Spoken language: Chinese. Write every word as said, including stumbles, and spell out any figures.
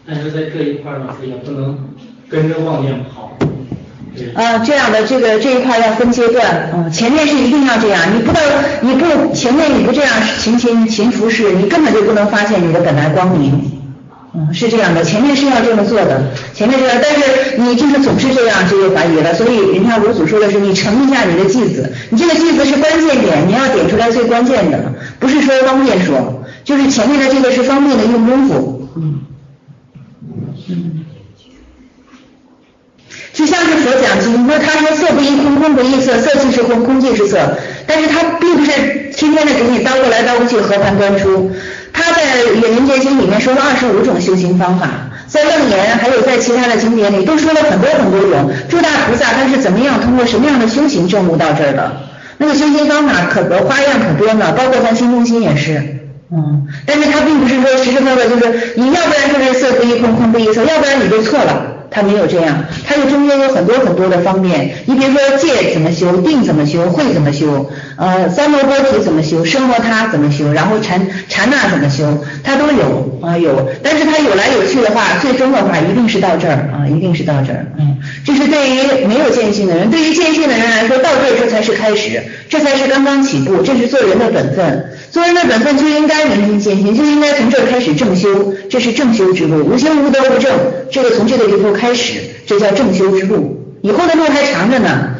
但是在这一块呢，也不能跟着妄念跑。 呃，这样的这个这一块要分阶段，嗯，前面是一定要这样，你不到你不前面你不这样勤勤勤拂拭，你根本就不能发现你的本来光明，嗯，是这样的，前面是要这么做的，前面这样，但是你就是总是这样，就有怀疑了，所以人家五祖说的是你盛一下你的偈子，你这个偈子是关键点，你要点出来最关键的，不是说方便说，就是前面的这个是方便的用功夫，嗯嗯。就像是佛讲经，那他说色不异空，空不异色，色即是空，空即是色，但是他并不是天天的给你倒过来倒过去和盘端出。他在《远临界经》里面说了二十五种修行方法，在楞严还有在其他的经典里都说了很多很多种。诸大菩萨他是怎么样通过什么样的修行证悟到这儿的？那个修行方法可多花样可多呢，包括咱心中心也是。嗯，但是他并不是说时时刻刻就是你要不然就是色不异空，空不异色，要不然你就错了。他没有这样，他这中间有很多很多的方面，你比如说戒怎么修，定怎么修，慧怎么修，呃，三摩波提怎么修，奢摩他怎么修，然后禅禅那怎么修，他都有啊有，但是他有来有去的话，最终的话一定是到这儿啊，一定是到这儿，嗯，这是对于没有见性的人，对于见性的人来说，到这儿这才是开始，这才是刚刚起步，这是做人的本分，做人的本分就应该明心见性，就应该从这儿开始正修，这是正修之路，无心无德无正，这个从这个地方开始，这叫正修之路，以后的路还长着呢。